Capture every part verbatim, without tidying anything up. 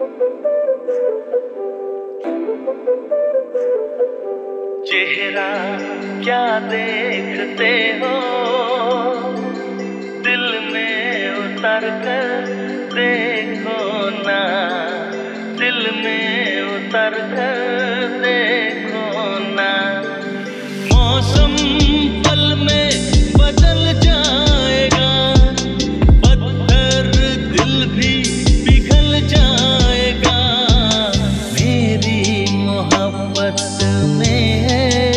चेहरा क्या देखते हो, दिल में उतर कर देखो ना, दिल में उतर कर देखो ना। मौसम पल में बदल जाएगा, पत्थर दिल भी पिघल जाएगा। मेरी मोहब्बत में है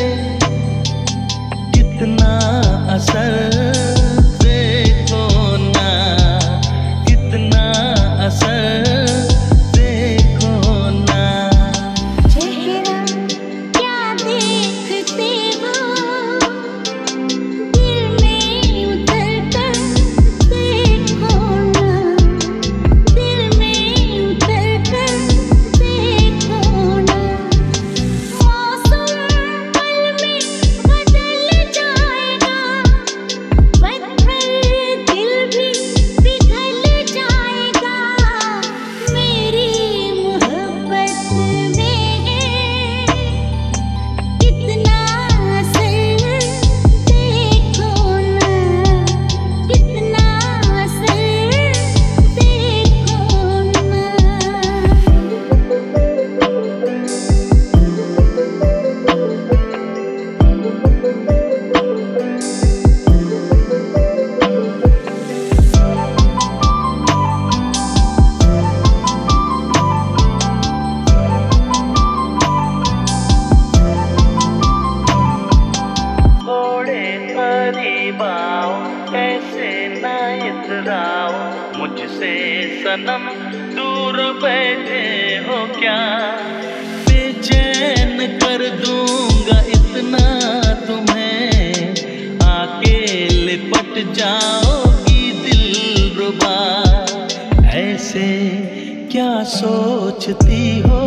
कितना असर, देखो ना कितना असर, देखो ना। चेहरा क्या देखते हो, दिल में उतर कर देखो ना, दिल में उतर कर देखो ना। मौसम पल में बदल जाएगा, पत्थर दिल भी पिघल जाएगा। मेरी मोहब्बत में है कितना असर, देखो ना कितना असर, देखो ना। थोड़े करीब आओ, ऐसे ना इतराओ, मुझसे सनम दूर बैठे हो क्या। बेचैन कर दूंगा इतना तुम्हें, आके लिपट जाओगी दिलरुबा। ऐसे क्या सोचती हो,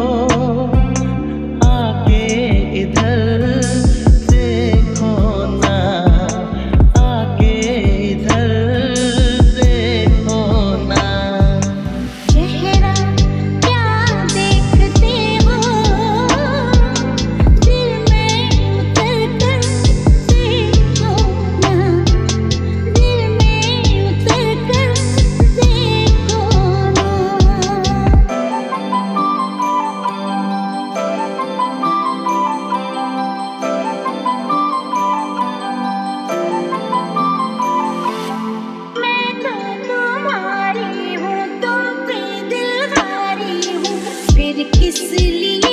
आके इधर देखो ना, आके इधर देखो ना। चेहरा क्या देखते हो, दिल में उतर कर देखो ना, दिल में उतर कर देखो ना। मैं तो तुम्हारी हूँ, तुम पे दिलहारी हूँ, फिर किस लिए